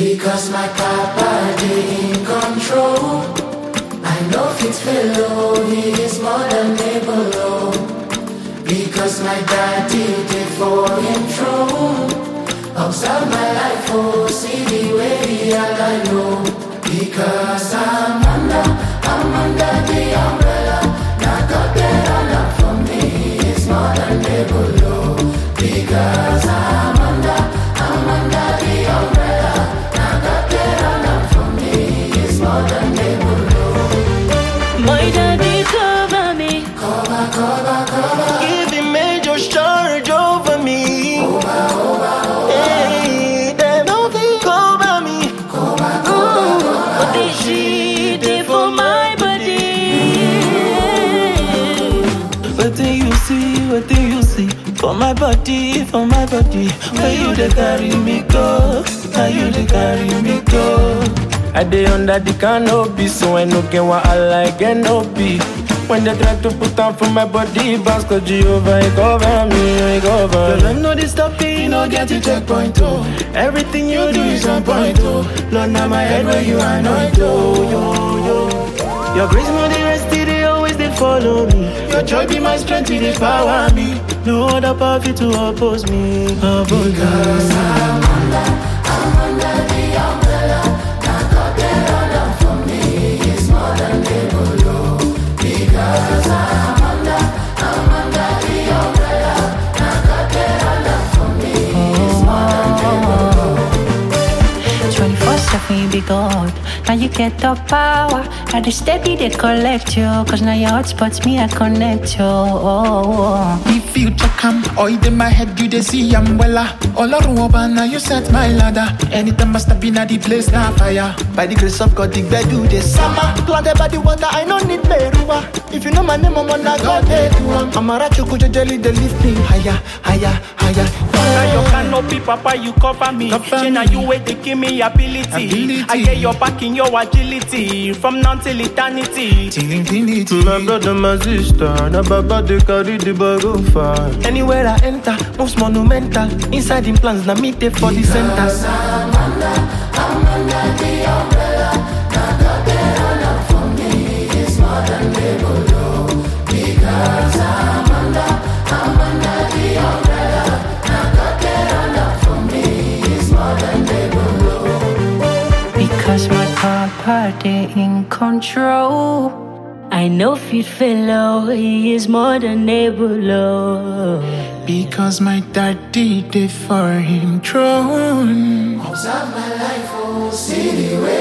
Because my papa dey in control. I know fit fellow, he is more than able. Oh. Because my daddy dey for him throne. Observe my life, oh, see the way he align, oh. Because I'm under the umbrella. Now God get on up for me, it's more than able, oh. Because I'm under the umbrella. Now God get on up for me, it's more than able, oh. My daddy cover me, Cover. Give him major charge over me. Hey, they don't think over me. but they shit they for my body. What do you see? For my body. Where you they carry me go? Where you they carry me go? I dey under the canopy, so I no get what I like and no be. When they try to put on for my body, Basco Jehovah, he cover me, he cover. Cause I know this stopping, you know get to checkpoint, oh. Everything you do is on point, oh. Lord, now my head where you anoint, oh, yo. Your grace, more the rest, they always they follow me. Your joy be my strength, they power me. No other power fit to oppose me. Because I'm under the umbrella. Now God get on up for me, it's more than able, oh. Because I'm under the umbrella. Now God get on up for me, it's more than able, oh. 24/7 you be God. Now you get the power. Now they steady they collect you. Cause now your hotspots me I connect you. If you check am, oil in my head you they see I'm wella. All over now you set my ladder. Anytime I step in at the place now fire. By the grace of God the bed do the summer. Planted by the water I don't need meruwa. If you know my name I'm on God they do I'm a rachu jelly they lift me higher. Now your canopy, Papa, you cover me. Now you wait to give me ability. I get your back in your agility. From now till eternity. Infinity. My brother, my sister, na Baba they carry the bag of fire. Anywhere I enter, moves monumental. Inside in plans, na me take for the center. Because I'm under the umbrella. Now God get on up for me, it's more than able, oh. Because I'm under the umbrella. Now God get on up for me, it's more than able, oh. Because my papa they in control. I know fit fellow, he is more than able, oh. Because my daddy did for him throne. Observe my life, oh, see the way